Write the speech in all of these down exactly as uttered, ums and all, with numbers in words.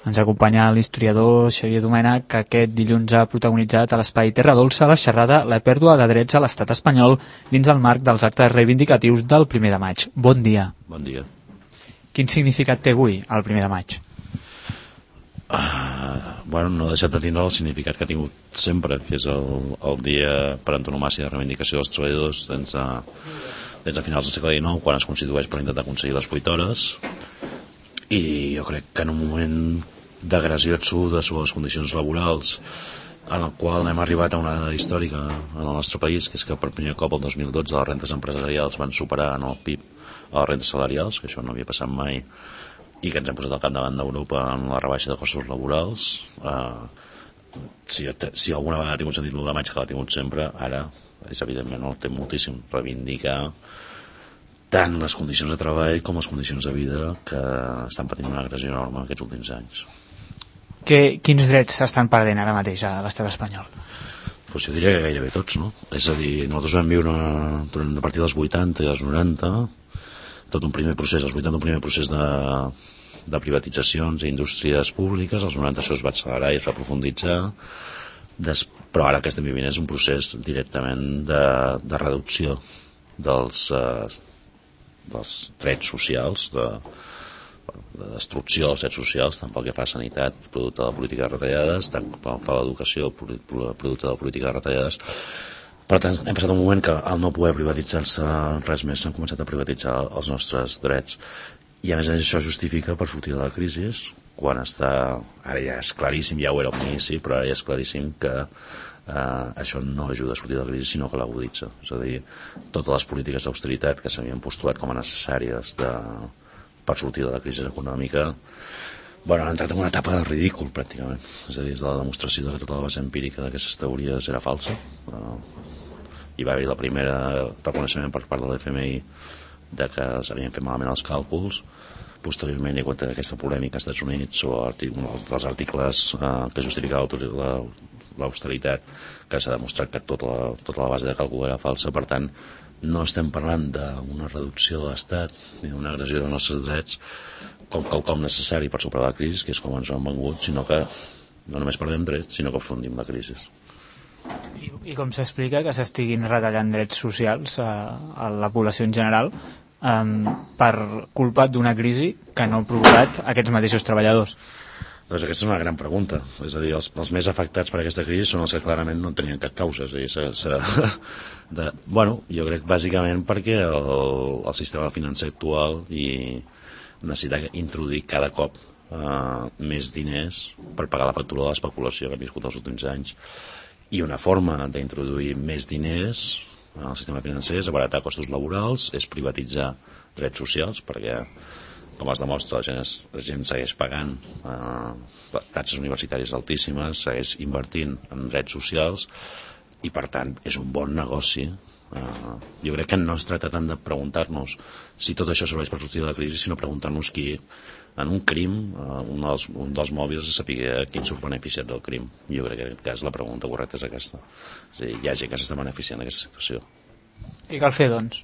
Ens acompanya l'historiador Xavier Domènech, que aquest dilluns ha protagonitzat a l'Espai Terra Dolça la xerrada La pèrdua de drets a l'estat espanyol dins el marc dels actes reivindicatius del primer de maig. Bon dia. Bon dia. Quin significat té avui el primer de maig? Uh, bueno, no ha deixat de tindre el significat que ha tingut sempre, que és el, el dia per antonomàsia de reivindicació dels treballadors des de, des de finals del segle dinou, quan es constitueix per intentar aconseguir les vuit hores, i jo crec que en un moment d'agressió absurda sobre les condicions laborals, en el qual hem arribat a una dada històrica en el nostre país, que és que per primer cop el dos mil dotze les rentes empresarials van superar en el P I B a les rentes salarials, que això no havia passat mai, i que ens hem posat al capdavant d'Europa en la rebaixa de costos laborals. Uh, si, si alguna vegada ha tingut sentit l'u de maig, que l'ha tingut sempre, ara és evidentment el té moltíssim reivindicar tant les condicions de treball com les condicions de vida que estan patint una agressió enorme aquests últims anys. Que, quins drets s'estan perdent ara mateix a l'estat espanyol? Pues jo diria que gairebé tots, no? És a dir, nosaltres vam viure una, durant a partir dels vuitanta i dels noranta tot un primer procés, als vuitanta un primer procés de, de privatitzacions i indústries públiques, als noranta això es va accelerar i es va profunditzar, Des, però ara el que estem vivint és un procés directament de, de reducció dels, eh, dels drets socials, de, de destrucció dels drets socials, tant pel que fa a sanitat, producte de la política de retallades, tant pel que fa a l'educació, producte de la política de retallades. Per tant, hem passat un moment que al no poder privatitzar-se res més s'han començat a privatitzar els nostres drets. I a més a més això justifica per sortir de la crisi, quan està, ara ja és claríssim, ja ho era al inici, però ara ja és claríssim que eh, això no ajuda a sortir de la crisi, sinó que l'aguditza. És a dir, totes les polítiques d'austeritat que s'havien postulat com a necessàries de, per sortir de la crisi econòmica, bueno, han entrat en una etapa de ridícul, pràcticament. És a dir, és la demostració de que tota la base empírica d'aquestes teories era falsa. Eh, hi va haver la primera reconeixement per part de l'F M I de que s'havien fet malament els càlculs. Posteriorment hi ha hagut aquesta polèmica als Estats Units sobre els articles eh, que justificaven l'austeritat, que s'ha demostrat que tota la, tota la base de càlcul era falsa. Per tant, no estem parlant d'una reducció de l'Estat ni d'una agressió dels nostres drets com quelcom necessari per superar la crisi, que és com ens ho han vengut, sinó que no només perdem drets, sinó que aprofundim la crisi. I, i com s'explica que s'estiguin retallant drets socials a, a la població en general um, per culpa d'una crisi que no ha provocat aquests mateixos treballadors? Doncs aquesta és una gran pregunta. És a dir, els, els més afectats per aquesta crisi són els que clarament no tenien cap causa. És a dir, se, se, de, bueno, jo crec bàsicament perquè el, el sistema financer actual i necessita introduir cada cop uh, més diners per pagar la factura de l'especulació que hem viscut els últims anys. I una forma d'introduir més diners en el sistema financer és abaratar costos laborals, és privatitzar drets socials, perquè, com es demostra, la gent, es, la gent segueix pagant eh, taxes universitàries altíssimes, segueix invertint en drets socials, i per tant és un bon negoci. Eh, jo crec que no es tracta tant de preguntar-nos si tot això serveix per sortir de la crisi, sinó preguntar-nos qui, en un crim, uh, un, dels, un dels mòbils és saber quin surt beneficiat del crim. Jo crec que en aquest cas la pregunta correcta és aquesta. És a dir, hi ha gent que s'està beneficiant d'aquesta situació. I cal fer, doncs?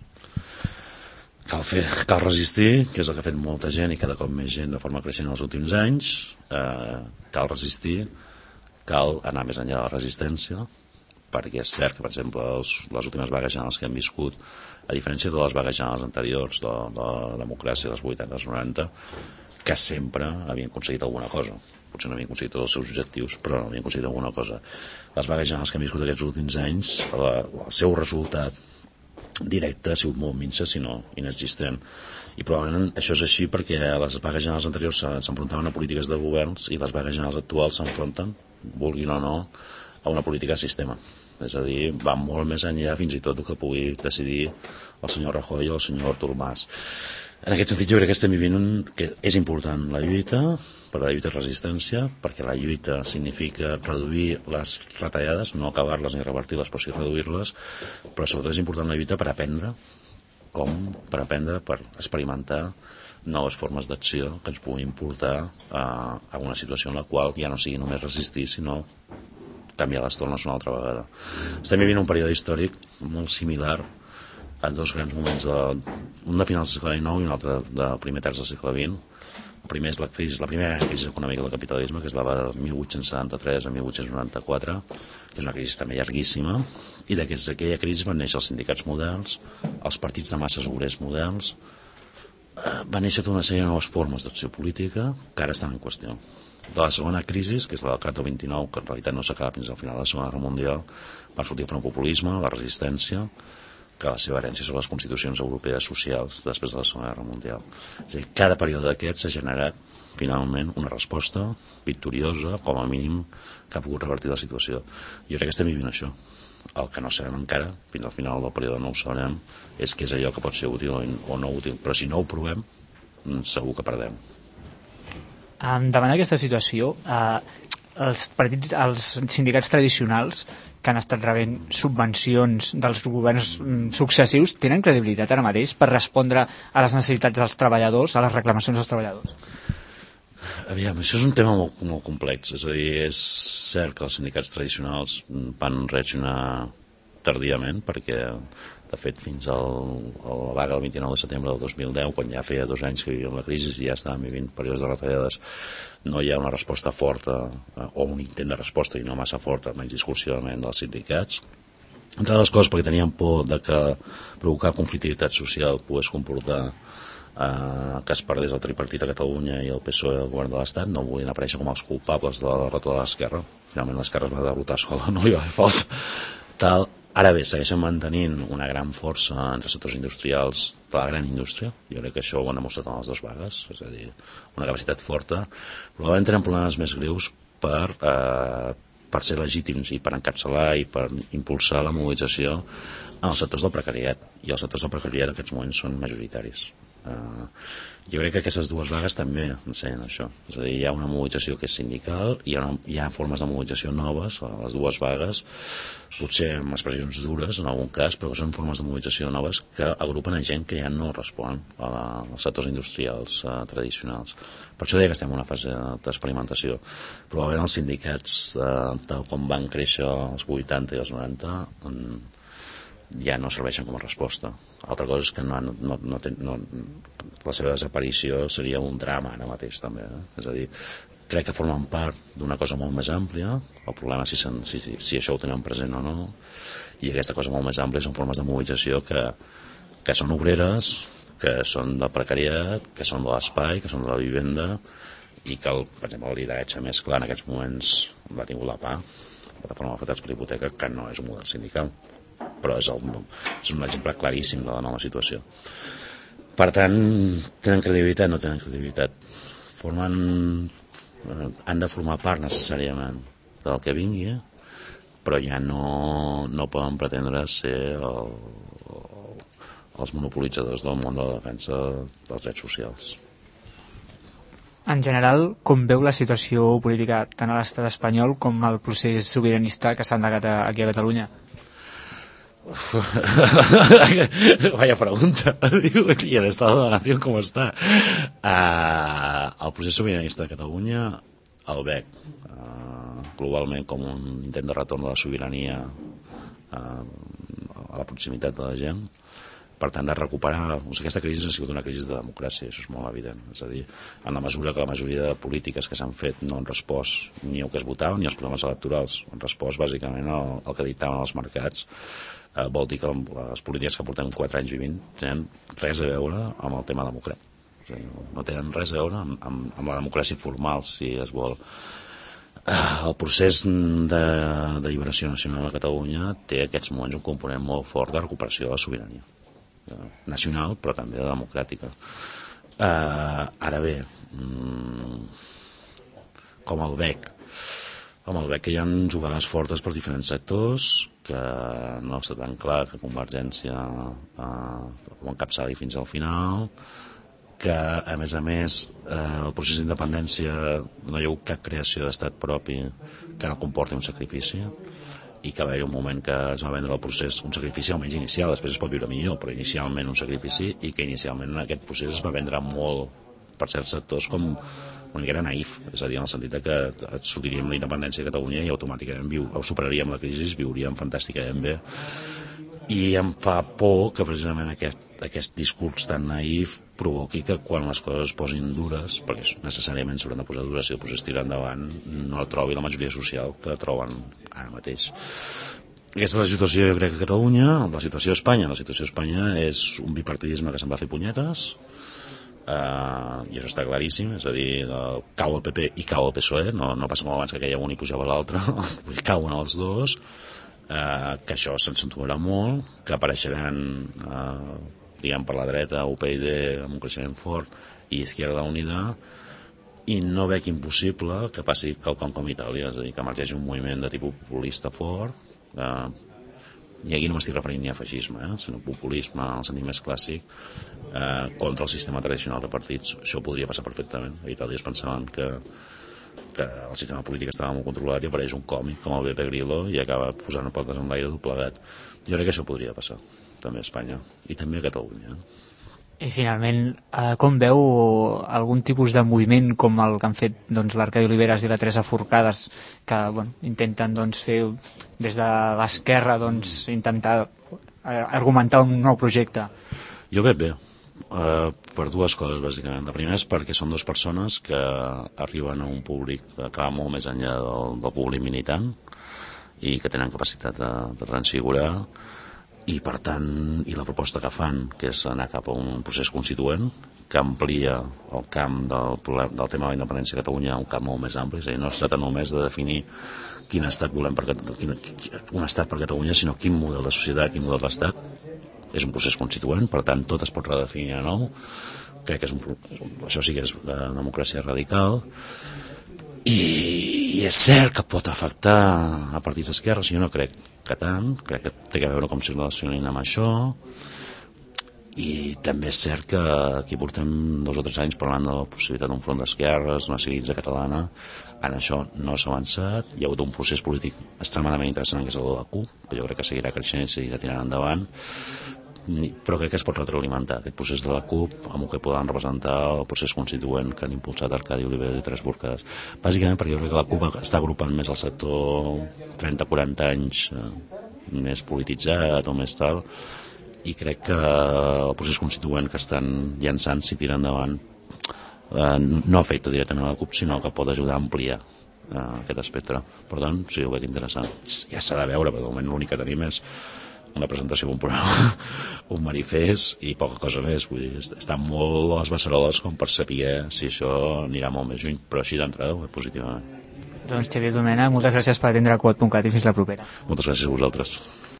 Cal fer, cal resistir, que és el que ha fet molta gent i cada cop més gent de forma creixent els últims anys. Uh, cal resistir, cal anar més enllà de la resistència, perquè és cert que, per exemple, els, les últimes vagues generals que hem viscut, a diferència de les vagues generals anteriors, de, de la democràcia dels vuitanta als noranta, que sempre havien aconseguit alguna cosa. Potser no havien aconseguit tots els seus objectius, però no havien aconseguit alguna cosa. Les vagues generals que hem viscut aquests últims anys, la, el seu resultat directe ha sigut molt minsa, si no inexistent. I probablement això és així perquè les vagues generals anteriors s'enfrontaven a polítiques de governs i les vagues generals actuals s'enfronten, vulguin o no, a una política de sistema. És a dir, va molt més enllà fins i tot que pugui decidir el senyor Rajoy o el senyor Artur Mas. En aquest sentit jo crec que estem vivint un, que és important la lluita, per la lluita de resistència, perquè la lluita significa reduir les retallades, no acabar-les ni revertir-les, però sí reduir-les, però sobretot és important la lluita per aprendre com, per aprendre, per experimentar noves formes d'acció que ens puguin portar a, a una situació en la qual ja no sigui només resistir, sinó canviar les tornes una altra vegada. Estem vivint un període històric molt similar en dos grans moments, de, un de finals del segle dinou i un altre de primer terç del segle vint, El primer és la, crisi, la primera crisi econòmica del capitalisme, que és la de mil vuit-cents setanta-tres a mil vuit-cents noranta-quatre, que és una crisi també llarguíssima, i d'aquella crisi van néixer els sindicats moderns, els partits de masses obrers moderns, va néixer tota una sèrie de noves formes d'acció política que ara estan en qüestió. De la segona crisi, que és la del Carta vint-i-nou, que en realitat no s'acaba fins al final de la Segona Guerra Mundial, va sortir el francopopulisme, la resistència, que la seva herència són les constitucions europees socials després de la Segona Guerra Mundial. És a dir, cada període d'aquests s'ha generat finalment una resposta victoriosa, com a mínim, que ha pogut revertir la situació. Jo crec que estem vivint això. El que no sabem encara, fins al final del període no ho sabrem, és què és allò que pot ser útil o no útil. Però si no ho provem, segur que perdem. Um, davant d'aquesta situació, uh, els, partits, els sindicats tradicionals que han estat rebent subvencions dels governs um, successius tenen credibilitat ara mateix per respondre a les necessitats dels treballadors, a les reclamacions dels treballadors? Aviam, això és un tema molt, molt complex. És a dir, és cert que els sindicats tradicionals van reaccionar tardíament, perquè, de fet, fins al, a la vaga del vint-i-nou de setembre del dos mil deu, quan ja feia dos anys que vivíem la crisi i ja estàvem vivint períodes de retallades, no hi ha una resposta forta, o un intent de resposta i no massa forta, menys discursivament, dels sindicats. Entre les coses perquè tenien por de que provocar conflictivitat social pogués comportar Uh, que es perdés el tripartit a Catalunya i el P S O E al govern de l'Estat. No volien aparèixer com els culpables de la derrota de l'esquerra. Finalment l'esquerra es va derrotar sola, no li va fer falta tal. Ara bé, segueixen mantenint una gran força entre sectors industrials de la gran indústria. Jo crec que això ho han demostrat en les dues vagues, és a dir, una capacitat forta. Probablement tenen problemes més greus per, uh, per ser legítims i per encapçalar i per impulsar la mobilització en els sectors del precariat. I els sectors del precariat en aquests moments són majoritaris. Uh, jo crec que aquestes dues vagues també ensenyen això. És a dir, hi ha una mobilització que és sindical, hi ha, una, hi ha formes de mobilització noves a les dues vagues, potser amb expressions dures en algun cas, però que són formes de mobilització noves que agrupen a gent que ja no respon a la, als sectors industrials uh, tradicionals. Per això deia que estem en una fase d'experimentació. Probablement els sindicats, uh, tal com van créixer als vuitanta i als noranta, um, ja no serveixen com a resposta. Altra cosa és que no, no, no, no, la seva desaparició seria un drama ara mateix també, eh? És a dir, crec que formen part d'una cosa molt més àmplia. El problema és si, si, si, si això ho tenen present o no, i aquesta cosa molt més àmplia són formes de mobilització que, que són obreres, que són del precariat, que són de l'espai, que són de la vivenda, i que el, per exemple, el lideratge més clar en aquests moments l'ha tingut la P A, Plataforma d'Afectats per Hipoteca, que no és un model sindical, però és, el, és un exemple claríssim de la nova situació. Per tant, tenen credibilitat, no tenen credibilitat. Formen, eh, han de formar part necessàriament del que vingui, però ja no, no poden pretendre ser el, el, els monopolitzadors del món de la defensa dels drets socials. En general, com veu la situació política tant a l'estat espanyol com al procés sobiranista que s'ha endegat aquí a Catalunya? Vaya pregunta. ¿Y el estado de la nación cómo está? Uh, el procés sobiranista de Catalunya el veig uh, globalment com un intent de retorn de la sobirania uh, a la proximitat de la gent, per tant de recuperar, o sigui, aquesta crisi ha sigut una crisi de democràcia, això és molt evident, és a dir, en la mesura que la majoria de polítiques que s'han fet no han respost ni al que es votava ni als problemes electorals, han respost bàsicament al, al que dictaven els mercats. Eh, vol dir que les polítiques que portem quatre anys vivint tenen res a veure amb el tema democràtic, o sigui, no tenen res a veure amb, amb, amb la democràcia formal, si es vol. El procés de, de lliberació nacional a Catalunya té aquests moments un component molt fort de recuperació de la sobirania nacional, però també de democràtica. Uh, ara bé, um, com el veig? Com el veig que hi ha jugades fortes per diferents sectors, que no està tan clar que Convergència uh, ho encapçali fins al final, que a més a més eh, el procés d'independència no hi ha hagut cap creació d'estat propi que no comporti un sacrifici, i que va haver un moment que es va vendre el procés, un sacrifici almenys inicial, després es pot viure millor, però inicialment un sacrifici, i que inicialment en aquest procés es va vendre molt per certs sectors com una miqueta naïf, és a dir, en el sentit que sortiríem la independència de Catalunya i automàticament viu, superaríem la crisi, viuríem fantàsticament bé, i em fa por que precisament aquest aquest discurs tan naïf provoqui que quan les coses es posin dures, perquè necessàriament s'hauran de posar dures si el procés tira endavant, no el trobi la majoria social que troben ara mateix. Aquesta és la situació, jo crec, a Catalunya. La situació a Espanya, la situació a Espanya és un bipartidisme que se'n va fer punyetes, uh, i això està claríssim, és a dir, uh, cau el P P i cau el P S O E, no, no passa com abans que aquella un i pujava l'altre, cauen els dos, uh, que això s'accentuarà molt, que apareixeran uh, diguem per la dreta U P y-D amb un creixement fort i Izquierda Unida, i no veig impossible que passi quelcom com Itàlia, és a dir, que emergeixi un moviment de tipus populista fort. Uh, i aquí no m'estic referint ni a feixisme, eh, sinó populisme en el sentit més clàssic, uh, contra el sistema tradicional de partits. Això podria passar perfectament. A Itàlia es pensaven que, que el sistema polític estava molt controlat i apareix un còmic com el Beppe Grillo i acaba posant potes en l'aire doblegat. Jo crec que això podria passar també a Espanya i també a Catalunya. I finalment, eh, com veu algun tipus de moviment com el que han fet doncs, l'Arcadi Oliveres i la Teresa Forcades, que bueno, intenten doncs, fer des de l'esquerra doncs, intentar eh, argumentar un nou projecte? Jo veig bé, uh, per dues coses bàsicament. La primera és perquè són dues persones que arriben a un públic que va molt més enllà del, del públic militant i que tenen capacitat de, de transfigurar, i per tant, i la proposta que fan, que és anar cap a un procés constituent que amplia el camp del, problem, del tema de la independència a Catalunya a un camp molt més ampli, és a dir, no es tracta només de definir quin estat volem per, quin, un estat per Catalunya, sinó quin model de societat, quin model d'estat. És un procés constituent, per tant tot es pot redefinir de nou. Crec que és un, això sí que és de democràcia radical, i, i és cert que pot afectar a partits d'esquerres, jo no crec que tant, crec que té a veure com s'hi relacionin amb això, i també és cert que aquí portem dos o tres anys parlant de la possibilitat d'un front d'esquerres, una civilitza catalana. En això no s'ha avançat, hi ha hagut un procés polític extremadament interessant que és el de la CUP, que jo crec que seguirà creixent i seguirà tirant endavant, però crec que es pot retroalimentar aquest procés de la CUP amb el que poden representar el procés constituent que han impulsat Arcadi Oliveres i Teresa Forcades, bàsicament perquè jo crec que la CUP està agrupant més el sector trenta a quaranta anys eh, més polititzat o més tal, i crec que el procés constituent que estan llançant, si tira endavant, eh, no afecta directament a la CUP, sinó que pot ajudar a ampliar eh, aquest espectre. Per tant, sí, ho veig interessant. Ja s'ha de veure, perquè de moment l'únic que tenim és una presentació d'un programa, un manifest i poca cosa més. Vull dir, estan molt a les beceroles com per saber si això anirà molt més lluny, però així d'entrada ho veig positivament. Doncs Xavier Domènech, moltes gràcies per atendre a quot punt cat i fins la propera. Moltes gràcies a vosaltres.